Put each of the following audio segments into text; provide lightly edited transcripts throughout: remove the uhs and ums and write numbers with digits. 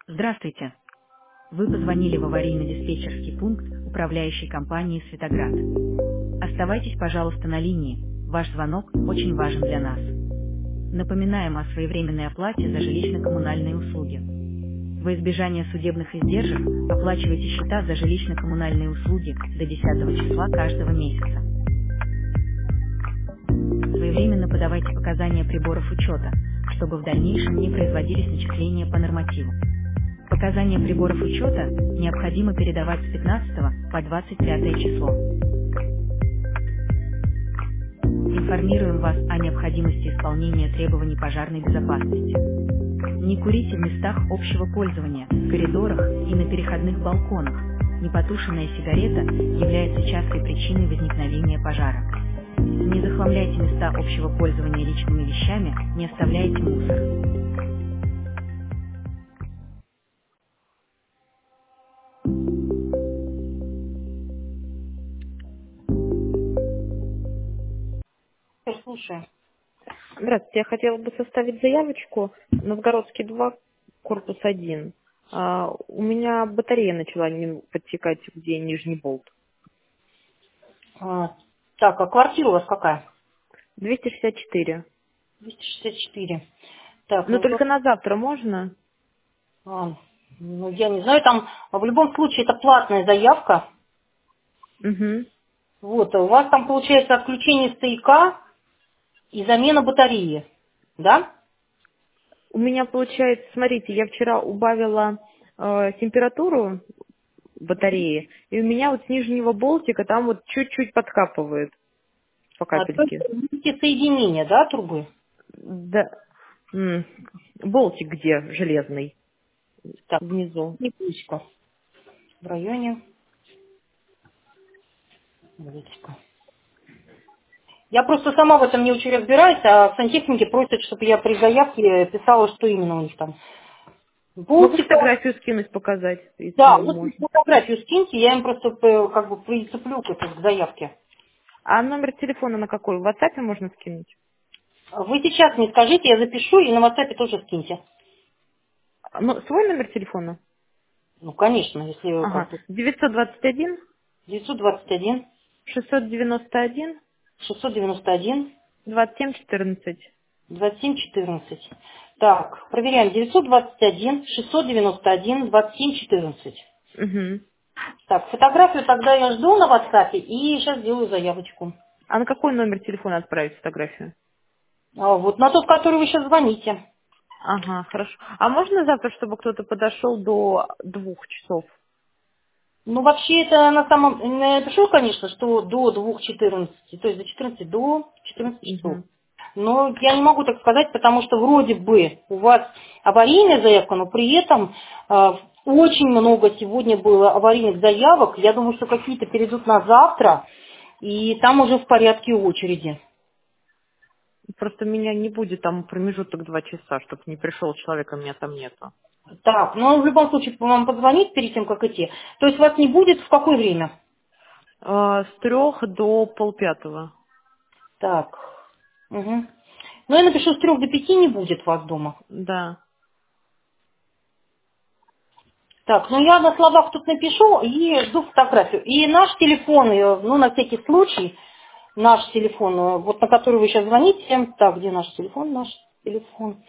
Здравствуйте. Вы позвонили в аварийно-диспетчерский пункт управляющей компании «Светоград». Оставайтесь, пожалуйста, на линии. Ваш звонок очень важен для нас. Напоминаем о своевременной оплате за жилищно-коммунальные услуги. Во избежание судебных издержек оплачивайте счета за жилищно-коммунальные услуги до 10 числа каждого месяца. Своевременно подавайте показания приборов учета, чтобы в дальнейшем не производились начисления по нормативу. Показания приборов учета необходимо передавать с 15 по 25 число. Информируем вас о необходимости исполнения требований пожарной безопасности. Не курите в местах общего пользования, в коридорах и на переходных балконах. Непотушенная сигарета является частой причиной возникновения пожара. Не захламляйте места общего пользования личными вещами, не оставляйте мусор. Слушаю. Здравствуйте, я хотела бы составить заявочку. Новгородский 2, корпус 1. У меня батарея начала подтекать, где нижний болт. Так, а квартира у вас какая? 264. 264. Так, Но ну, только на завтра можно? ну, я не знаю, там в любом случае это платная заявка. Угу. Вот, у вас там получается отключение стояка и замена батареи, да? У меня получается, смотрите, я вчера убавила температуру батареи, и у меня вот с нижнего болтика там вот чуть-чуть подкапывает по То есть капельке. видите соединение, да, трубы? Да. Болтик где железный? Так, Внизу. секундочку. В районе болтика. Я просто сама в этом не очень разбираюсь, а сантехники просят, чтобы я при заявке писала, что именно у них там. Могу Болтика. фотографию скинуть, показать, если Да, не вот можно. фотографию скиньте, я им просто как бы прицеплю к заявке. А номер телефона на какой? В WhatsApp можно скинуть? Вы сейчас мне скажите, я запишу и на WhatsApp тоже скиньте. Ну, свой номер телефона? Ну, конечно, если как Ага. бы 921 921 691 691 2714. 2714. Так, проверяем. 921 691 2714. Угу. Так, фотографию тогда я жду на WhatsApp и сейчас сделаю заявочку. А на какой номер телефона отправить фотографию? Вот на тот, который вы сейчас звоните. Ага, хорошо. А можно завтра, чтобы кто-то подошел до 2 часов? Ну, вообще, это на самом... Я напишу, конечно, что до 2:14, то есть до 14 до 14 часов. Угу. Но я не могу так сказать, потому что вроде бы у вас аварийная заявка, но при этом очень много сегодня было аварийных заявок. Я думаю, что какие-то перейдут на завтра, и там уже в порядке очереди. Просто меня не будет там промежуток 2 часа, чтобы не пришел человек, а меня там нету. Так, ну в любом случае вам позвонить перед тем, как идти. То есть вас не будет в какое время? С 3 до полпятого. Так. Угу. Ну, я напишу, с 3 до 5 не будет вас дома. Да. Так, ну я на словах тут напишу и жду фотографию. И наш телефон, ну, на всякий случай, наш телефон, вот на который вы сейчас звоните. Так, где наш телефон? Наш телефон.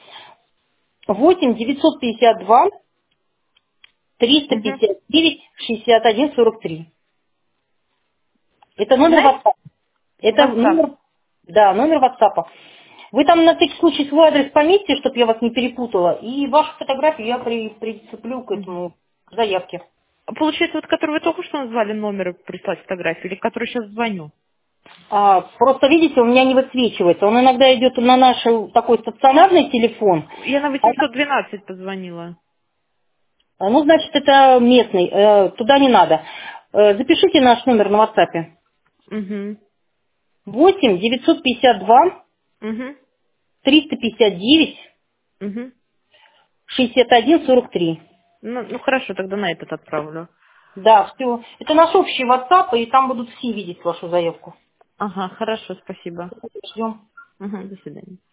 8 952 Угу. 359 61 43. Это номер Знаете? WhatsApp. Это WhatsApp. номер, да, номер WhatsApp. Вы там на всякий случай свой адрес пометьте, чтобы я вас не перепутала. И вашу фотографию я прицеплю к Мгм. этому к заявке. Получается, вот который вы только что назвали номер прислать фотографию, или который сейчас звоню? Просто видите, у меня не высвечивается. Он иногда идет на наш такой стационарный телефон. Я на 812 позвонила. Ну, значит, это местный. Туда не надо. Запишите наш номер на WhatsApp. Угу. 8 952 Угу. 359 Угу. 61 43. Ну хорошо, тогда на этот отправлю. Да, все. Это наш общий WhatsApp, и там будут все видеть вашу заявку. Ага, хорошо, спасибо. Ждем. Угу, до свидания.